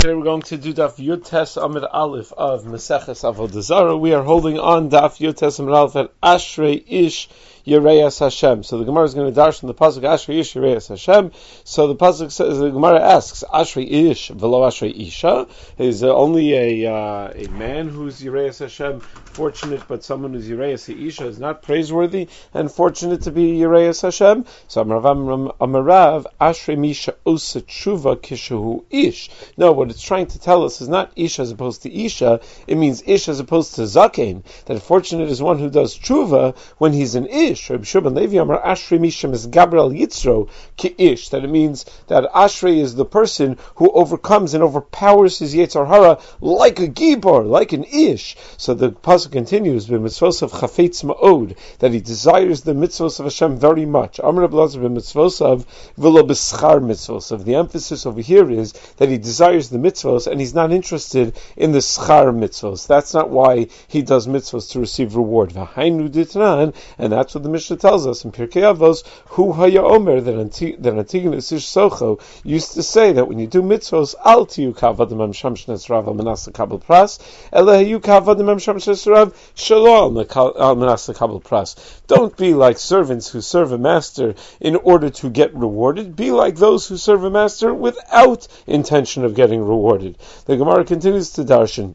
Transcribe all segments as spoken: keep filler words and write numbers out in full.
Today we're going to do Daf Yud Tes Amid Aleph of Maseches Avodah Zarah. We are holding on Daf Yud Tes Amid Aleph at Ashrei Ish Yireis Hashem. So the Gemara is going to dash from the pasuk Ashrei Ish Yireis Hashem. So the pasuk says, the Gemara asks, Ashrei Ish v'lo Ashrei Isha. Is uh, only a uh, a man who's Yireis Hashem fortunate, but someone who's Yireis Isha is not praiseworthy and fortunate to be Yireis Hashem? So Amarav Amarav Ashrei Misha Osa Tshuva Kishahu Ish. No, what it's trying to tell us is not Ish as opposed to Isha. It means Ish as opposed to Zaken. That fortunate is one who does Tshuva when he's an Ish. Rabbi Shimon Levi Amar Ashrei Misham is Gabriel Yitzro Ki Ish. That it means that Ashrei is the person who overcomes and overpowers his Yetzer Hara like a Gibor, like an Ish. So the pasuk continues with mitzvos of Chafetz Ma'od, that he desires the mitzvos of Hashem very much. Amar Rabbi Lazar b'mitzvos of v'lo b'schar mitzvos. Of the emphasis over here is that he desires the mitzvos and he's not interested in the schar mitzvos. That's not why he does mitzvos to receive reward. V'hainu ditran, and that's what the Mishnah tells us in Pirkei Avos, hu haya omer, that Antigonus Ish Socho used to say that when you do mitzvos, al tiyu kavadim am shamshnes rav al manasa kabel pras, ela hayu kavadim am shamshnes rav shalom al manasa kabel pras. Don't be like servants who serve a master in order to get rewarded. Be like those who serve a master without intention of getting rewarded. The Gemara continues to darshan.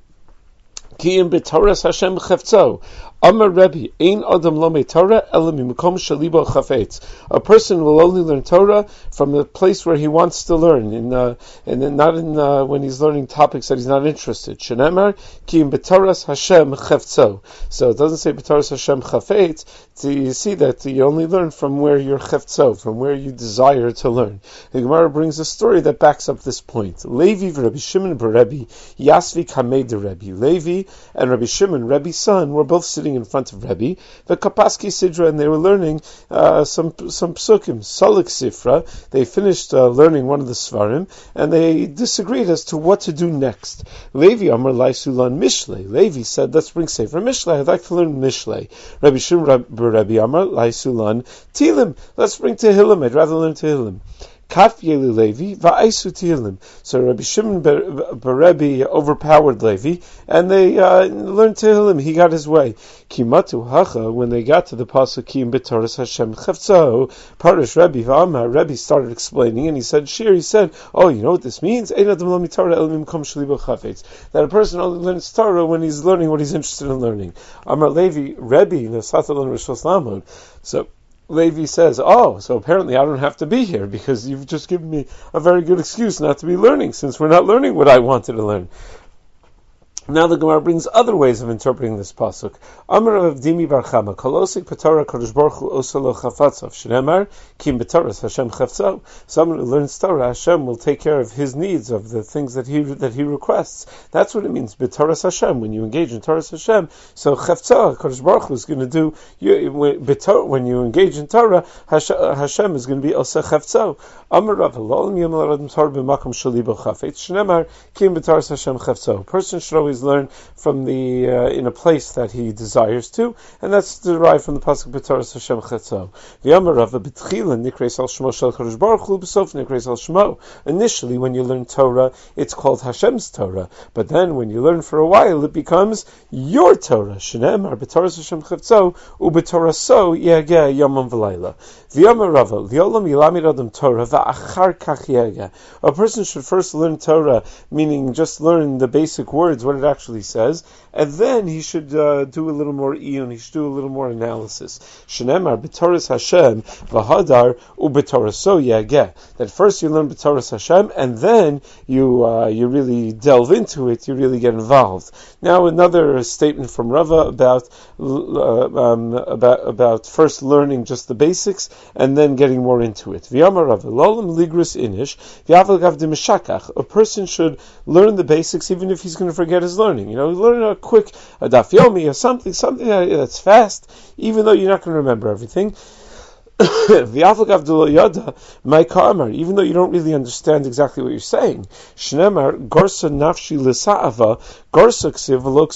Ki im b'Toras Hashem chefzo. Amar Rebbe, ein adam lo me Torah ela mimakom shalibo chafetz. A person will only learn Torah from the place where he wants to learn, in uh, and then not in uh, when he's learning topics that he's not interested. Shenemar ki im b'Toras Hashem chefzo. So it doesn't say b'Toras Hashem chafetz. So you see that you only learn from where you're chefzo, from where you desire to learn. The Gemara brings a story that backs up this point. Levi v'Rabbi Shimon b'Rebbe Yasvi kamei de Rebbe. Levi and Rabbi Shimon, Rebbe's son, were both sitting in front of Rebbe, the Kapaski Sidra, and they were learning uh, some some psukim, Solik Sifra. They finished uh, learning one of the Svarim, and they disagreed as to what to do next. Levi Amar Laisulan Mishlei. Levi said, let's bring Sefer Mishlei. I'd like to learn Mishlei. Rabbi Shimon Rebbe Amar Laisulan Tilim. Let's bring Tehillim. I'd rather learn Tehillim. Kaf Yeli Levi va'aisu Tehillim. So Rabbi Shimon Rebbe overpowered Levi, and they uh, learned Tehillim. He got his way. Kimatu hacha, when they got to the pasuk Ki im b'Toras Hashem chefzo, Parish Rebbe v'Amar, Rebbe started explaining, and he said, Shir, he said, oh, you know what this means? Ein adam lo miTorah el mimkom shalibo chafetz. That a person only learns Torah when he's learning what he's interested in learning. Amar Levi, Rebbe nesatalon rishos lamod. So Levi says, oh, so apparently I don't have to be here because you've just given me a very good excuse not to be learning, since we're not learning what I wanted to learn. Now the Gemara brings other ways of interpreting this pasuk. Amar of Dimi Bar Chama, Kolosik Patorah Kodesh Baruch Hu Osalo Chafatzav Shneimar Kim B'Toras Hashem Chafzo. Someone who learns Torah, Hashem will take care of his needs, of the things that he that he requests. That's what it means, B'Toras Hashem. When you engage in Toras Hashem, so Chafzo Kodesh Baruch Hu is going to do. You, when you engage in Torah, Hashem is going to be Osa Chafzo. Amar Rav Lolam Yom Ladim Torah B'Makom Shalibo Chafetz Shneimar Kim B'Toras Hashem Chafzo. Person should always learn from the uh, in a place that he desires to, and that's derived from the pasuk b'Toras Hashem Chetzo. V'Amar Rava b'Tchila nikreis al Shmo shel Kadosh Baruch Hu b'Sof nikreis al Shmo. Initially, when you learn Torah, it's called Hashem's Torah, but then when you learn for a while, it becomes your Torah. Shneimar b'Toras Hashem Chetzo u'b'Toraso yegeh yomam v'layla. V'Amar Rava li'olam yilamid adam Torah va'achar kach yegeh. A person should first learn Torah, meaning just learn the basic words, what it actually says, and then he should uh, do a little more iyun, he should do a little more analysis. Shenemar b'Toras Hashem v'hadar u'b'Toraso yageh. That first you learn b'Toras Hashem, and then you uh, you really delve into it, you really get involved. Now another statement from Rava about uh, um, about about first learning just the basics and then getting more into it. V'yamar Rava lolam ligrus inish v'aval gav demeshakach. A person should learn the basics even if he's going to forget his learning. You know, learn a quick a daf yomi or something, something that's fast, even though you're not going to remember everything. Even though you don't really understand exactly what you're saying. Shnemar gorsa nafshi l'sa'ava gorsa ksiv v'lo ksiv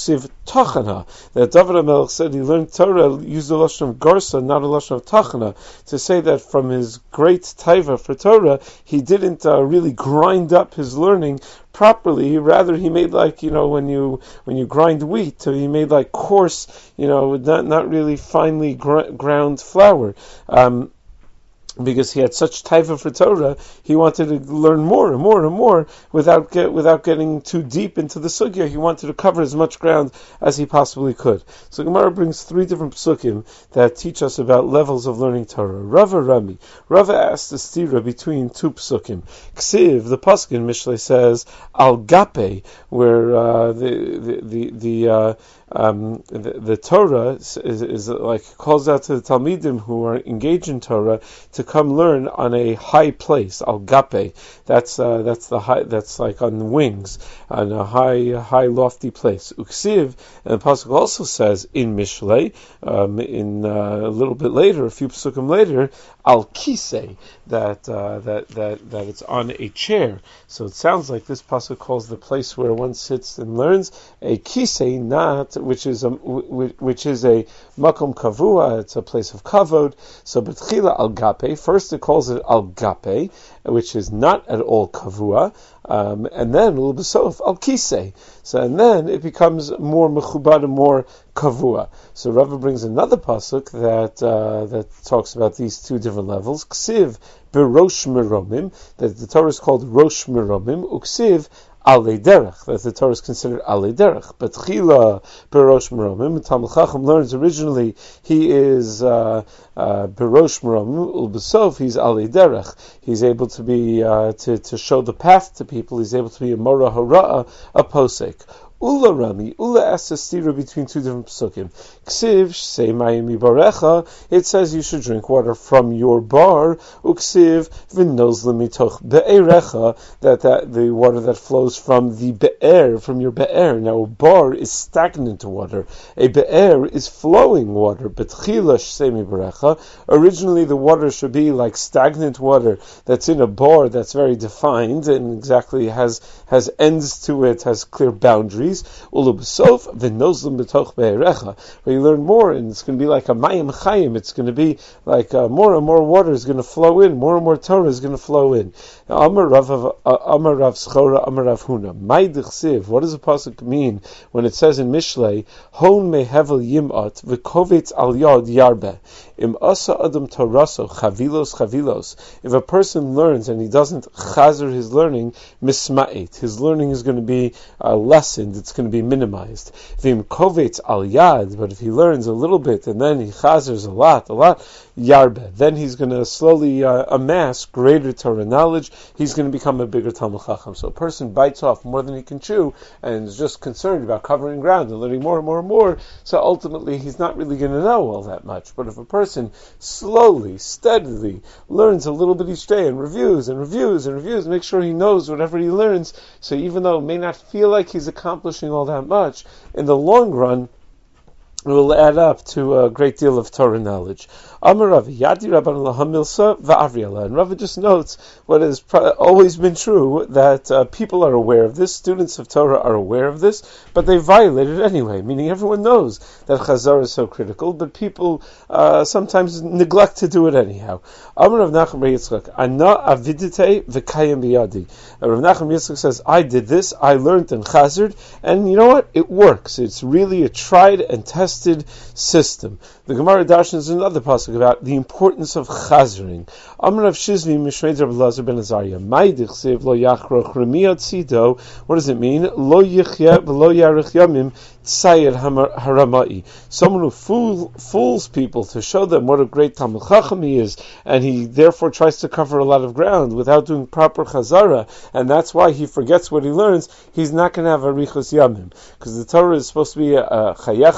tachana. That David HaMelech said he learned Torah, used the lashon of garsa, not a lashon of tachana, to say that from his great taiva for Torah, he didn't uh, really grind up his learning properly. Rather, he made like, you know, when you when you grind wheat, he made like coarse, you know, not not really finely gr- ground flour. Um, Because he had such taiva for Torah, he wanted to learn more and more and more without get, without getting too deep into the sugya. He wanted to cover as much ground as he possibly could. So Gemara brings three different psukim that teach us about levels of learning Torah. Rava Rami. Rava asked the stira between two psukim. Ksiv, the pasuk in Mishlei says, Al Gape, where uh, the the the, the uh, Um, the, the Torah is, is, is like calls out to the Talmidim who are engaged in Torah to come learn on a high place, al gape. That's uh, that's the high. That's like on wings, on a high, high, lofty place. Uksiv, and the pasuk also says in Mishlei, um, in uh, a little bit later, a few psukim later, al kisei, that uh, that that that it's on a chair. So it sounds like this pasuk calls the place where one sits and learns a kisei, not which is a which is a makom kavua. It's a place of kavod. So betchila al gape. First it calls it al gape, which is not at all kavua, um, and then l'besof al kisei. So and then it becomes more mechubad and more kavua. So Rava brings another pasuk that uh, that talks about these two different levels. Ksiv berosh meromim, that the Torah is called rosh meromim. Uksiv Alei derech, that the Torah is considered alei derech. But chila berosh meromim, Talmud Chacham learns originally he is uh, uh, berosh meromim, ulbesof he's alei derech. He's able to be uh, to to show the path to people. He's able to be a mora hara'a, a posek. Ula Rami, Ula asks a stira between two different psukim. Ksiv, say mayim barecha, it says you should drink water from your bar. Uksiv, v'nozle mitoch be'erecha, that, that the water that flows from the be'er, from your be'er. Now a bar is stagnant water. A be'er is flowing water. Betchila, say barecha, originally the water should be like stagnant water that's in a bar that's very defined and exactly has, has ends to it, has clear boundaries. Ulubsof v'nozlim b'toch be'erecha. Where you learn more, and it's going to be like a mayim chayim. It's going to be like uh, more and more water is going to flow in. More and more Torah is going to flow in. Now, Amar Rav Amar Rav Schora Amar Rav Huna. May dichsiv. What does the pasuk mean when it says in Mishlei, Hon mehevel yimat v'kovetz al yad yarbe im asa adam toraso chavilos chavilos. If a person learns and he doesn't chazer his learning, misma'et, his learning is going to be uh, lessened. It's going to be minimized. Vim kovetz al yad, but if he learns a little bit and then he chazers a lot, a lot, yarbe, then he's going to slowly uh, amass greater Torah knowledge. He's going to become a bigger Talmud Chacham. So a person bites off more than he can chew and is just concerned about covering ground and learning more and more and more. So ultimately he's not really going to know all that much. But if a person slowly, steadily learns a little bit each day and reviews and reviews and reviews, make sure he knows whatever he learns. So even though it may not feel like he's accomplishing all that much, in the long run, it will add up to a great deal of Torah knowledge. Amar Rav Yadi Rabban Lahamilsa va'Avriyala, and Rav just notes what has pro- always been true, that uh, people are aware of this, students of Torah are aware of this, but they violate it anyway. Meaning everyone knows that Chazar is so critical, but people uh, sometimes neglect to do it anyhow. Amar Rav Nachum Bar Yitzchak, Ana avidite v'kayim biyadi. Rav Nachum Yitzchak says, I did this, I learned and chazard, and you know what? It works. It's really a tried and tested system. The Gemara Darshan is another pasuk about the importance of chazering. Amar Rav Shizvi Mishnei Rav Elazar ben Azariah. May dichsev lo yachroch remiyat tzido. What does it mean? Lo yichya v'lo yarich yamim tzayir haramai. Someone who fool, fools people to show them what a great Talmud Chacham he is, and he therefore tries to cover a lot of ground without doing proper chazara, and that's why he forgets what he learns. He's not going to have a richos yamim, because the Torah is supposed to be a chayecha v'arich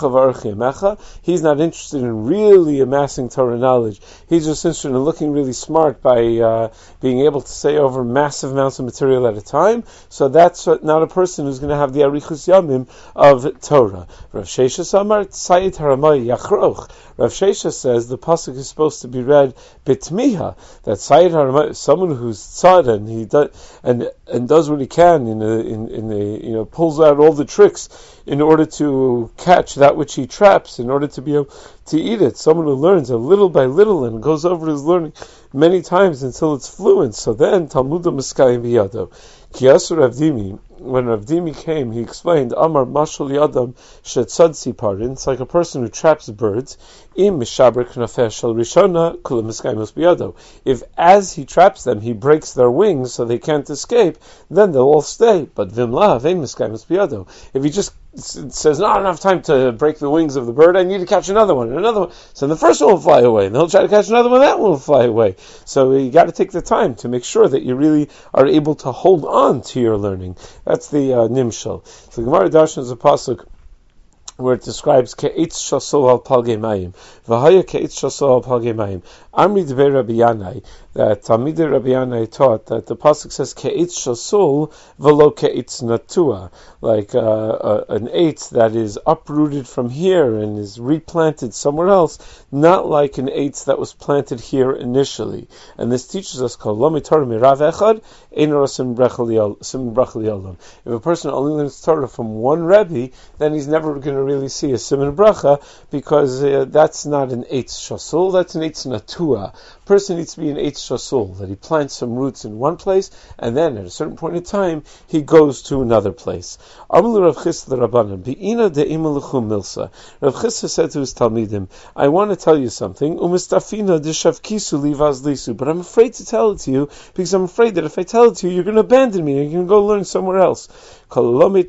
Mecha. He's not interested in really amassing Torah knowledge. He's just interested in looking really smart by uh, being able to say over massive amounts of material at a time. So that's not a person who's going to have the Arichus Yamim of Torah. Rav Shesha Samar Tzayit Haramay Yachroch. Rav Shesha says the pasuk is supposed to be read bitmiha. That Tzayit Haramay, someone who's tzad and he does and and does what he can in a, in in a, you know, pulls out all the tricks in order to catch that which he traps, in order to be able to eat it. Someone who learns a little by little and goes over his learning many times until it's fluent. So then Talmudah Miskayim Biyado. Kiyasu Rav Dimi, when Rav Dimi came, he explained, Amar Mashal Yadam Shetzad Siparin, it's like a person who traps birds, Im Mishaber Knafeh Shel Rishona Kula Miskayim Biyado. If as he traps them, he breaks their wings so they can't escape, then they'll all stay. But Vimla Vein Miskayim Biyado. If he just says, not enough time to break the wings of the bird, I need to catch another one, and another one. So the first one will fly away, and he'll try to catch another one, that one will fly away. So you got to take the time to make sure that you really are able to hold on to your learning. That's the uh, Nimshal. So the Gemara Darshan is a pasuk where it describes Ke'etz Shasol al Palgei Mayim. V'haya Ke'etz Shasol al Palgei Mayim. Amri Dvei Rabbi Yanai, that Talmidei Rabbi Yanai taught that the pasuk says Ke'etz Shasol v'lo Ke'etz Natua, like uh, uh, an eitz that is uprooted from here and is replanted somewhere else, not like an eitz that was planted here initially. And this teaches us called Lo Mitorah Mirav Echad Ein Rosim Brachli Olam. If a person only learns Torah from one Rebbe, then he's never going to really see a Siman Bracha, because uh, that's not an eitz Shasol, that's an eitz Natua. A person needs to be an eitz Shasol, that he plants some roots in one place, and then at a certain point in time, he goes to another place. Amlu Rav Chisda Rabbanan, Bi'ina de'ima l'chum milsa. Rav Chisda said to his Talmidim, I want to tell you something, umistafina d'shavkisu li vazlisu, but I'm afraid to tell it to you, because I'm afraid that if I tell it to you, you're going to abandon me, and you're going to go learn somewhere else. What I want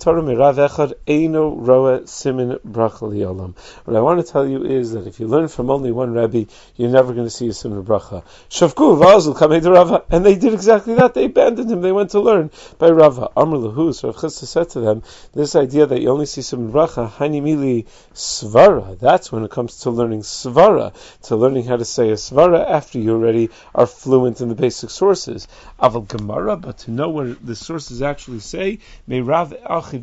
to tell you is that if you learn from only one Rebbe, you're never going to see a Siman Bracha. Shavku v'azul kamei de Rava, and they did exactly that. They abandoned him. They went to learn by Rava. Amr lahu, so Rav Chisda said to them, this idea that you only see Siman Bracha, hani mili svara. That's when it comes to learning svara, to learning how to say a svara after you already are fluent in the basic sources. Aval Gemara, but to know what the sources actually say, may Rav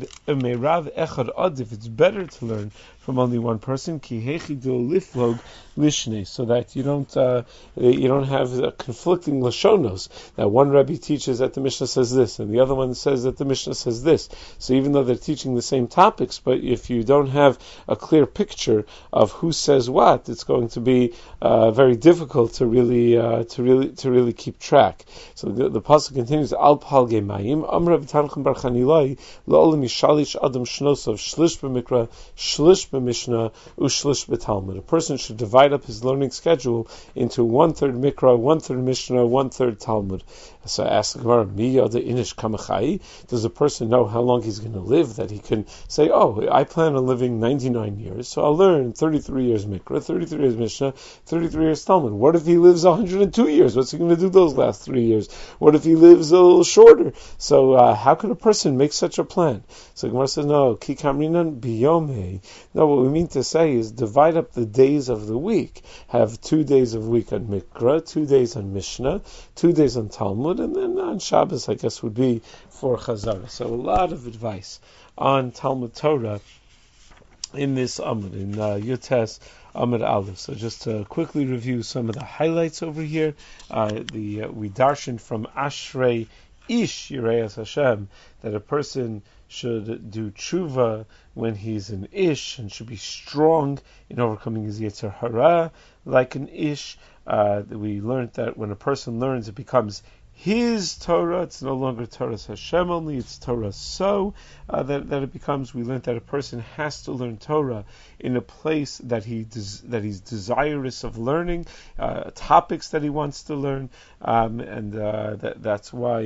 echad ad, if it's better to learn from only one person, ki hechidu liflog lishne, so that you don't uh, you don't have uh, conflicting lashonos. That one Rebbe teaches that the Mishnah says this, and the other one says that the Mishnah says this. So even though they're teaching the same topics, but if you don't have a clear picture of who says what, it's going to be uh, very difficult to really uh, to really to really keep track. So the, the pasuk continues, Al Palgei Mayim, Amr B'Tanchum Bar Chanilai, La'olam Yishalish Adam Shnosov Shlish B'Mikra, Shlish B'Mishnah, Ushlish B'Talmud. A person should divide up his learning schedule into one third Mikra, one third Mishnah, one third Talmud. So I asked the Gemara, Mi Yada Inish Kamachai? Does a person know how long he's going to live, that he can say, oh, I plan on living ninety-nine years, so I'll learn thirty-three years Mikra, thirty-three years Mishnah, thirty-three years Talmud. What if he lives one hundred two years? What's he going to do those last three years? What if he lives a little shorter? So uh, how could a person make such a plan? So Gemara says, no, Ki Kamrinan Biyomei. No, what we mean to say is divide up the days of the week. Have two days of week on Mikra, two days on Mishnah, two days on Talmud, and then on Shabbos, I guess, would be for Chazara. So a lot of advice on Talmud Torah in this Amud, in uh, Yutes Amud Aleph. So just to quickly review some of the highlights over here, uh, the uh, we darshan from Ashrei Ish Yireyas Hashem, that a person should do tshuva when he's an ish, and should be strong in overcoming his yetzer hara like an ish. Uh, we learned that when a person learns, it becomes his Torah. It's no longer Torah's Hashem only, it's Torah so uh, that, that it becomes. We learned that a person has to learn Torah in a place that he des- that he's desirous of learning, uh, topics that he wants to learn, um, and uh, that, that's why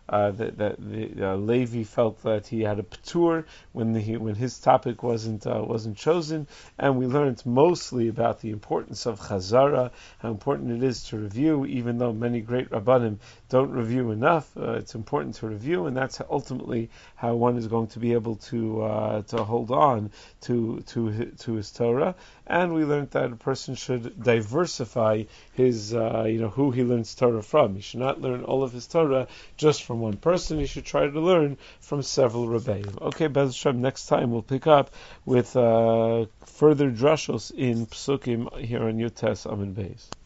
uh, that, that the, uh, Levi felt that he had a p'tur when the, he, when his topic wasn't uh, wasn't chosen, and we learned mostly about the importance of chazara, how important it is to review, even though many great rabbanim don't review enough. Uh, it's important to review, and that's ultimately how one is going to be able to uh, to hold on to to to his Torah. And we learned that a person should diversify his, uh, you know, who he learns Torah from. He should not learn all of his Torah just from one person. He should try to learn from several Rebbeim. Okay, Bez Hashem, next time we'll pick up with uh, further drashos in Psukim here on Yutes Amud Beis.